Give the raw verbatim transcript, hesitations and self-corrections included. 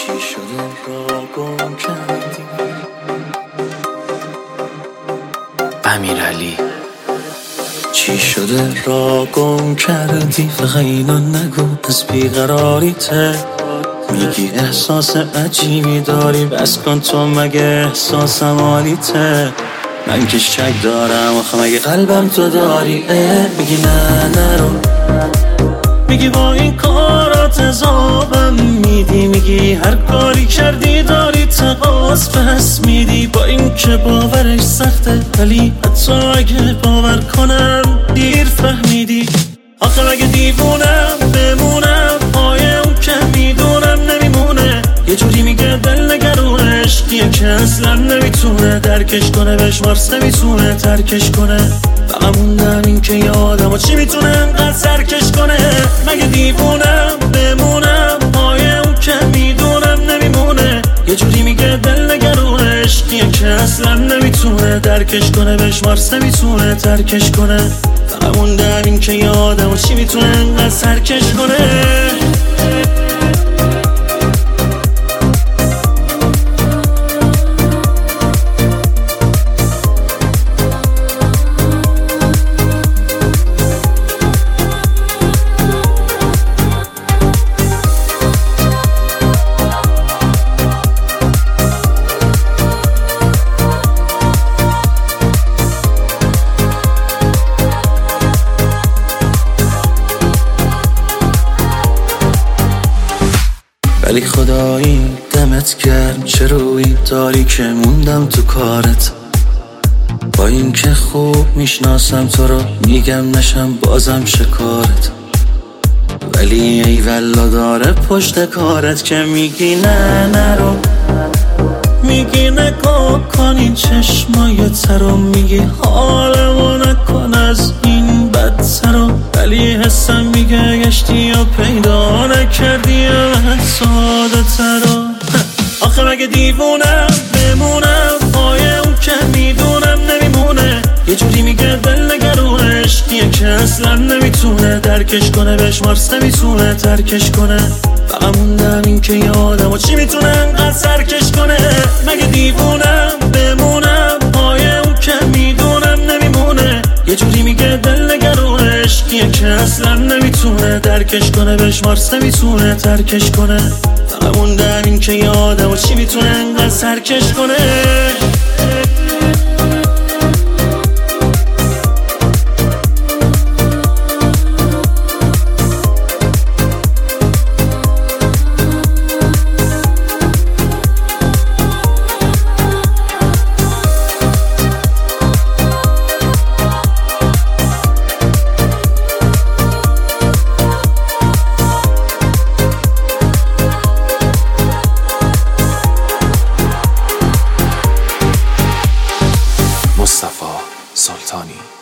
چی شده را گم کردی؟ امیرعلی چی شده را گم کردی؟ فقط اینو نگو از بیقراریته. میگی احساس عجیبی داری، بس کن تو مگه احساسم حالیته. من که شک دارم آخه مگه قلبم تو داری؟ میگی نه نرو، میگی با این کارات عذابم میدی. میگی هر کاری کردی داری تقاص پس میدی. با این که باورش سخته ولی حتی اگه باور کنم دیر فهمیدی. آخه مگه دیوونم بمونم پای اون که میدونم نمیمونه. یه جوری میگه دل نگرونه، عشقیه که اصلا نمیتونه درکش کنه، بشمارس نمیتونه ترکش کنه. فقط موندم این که یه آدم و چی میتونه انقدر سرکش کنه. مگه دیوونم بمونم پای اون که میدونم نمیمونه. یه جوری میگه دل نگرونه، عشقیه که اصلا نمیتونه درکش کنه، بشمارس نمیتونه ترکش کنه. فقط موندم این که یه آدم و چی میتونه انقدر سرکش کنه. ولی خدایی دمت گرم چه روی داری که موندم تو کارت. با این که خوب میشناسم تو رو میگم نشم بازم شکارت. ولی ای والا داره پشت کارت که میگی نه نرو، میگی نگاه کن این چشمای ترو، میگی حالمو نکن از این بدترو. ولی حسم میگه گشتی و پیدا نکردی من ساده ترو. آخه مگه دیوونم بمونم پای اون که میدونم نمیمونه. یه جوری میگه دل نگرونه، عشقیه که اصلا نمیتونه درکش کنه، بشمارس نمیتونه ترکش کنه. فقط موندم این که یه آدم و چی میتونه انقدر سرکش کنه. مگه دیوونم بمونم پای اون که میدونم نمیمونه. یه جوری میگه دل نگرونه، عشقیه که اصلا نمیتونه درکش کنه، بشمارس نمیتونه ترکش کنه. فقط موندم این که یه آدم و چی میتونه انقدر سرکش کنه. مصطفی سلطانی.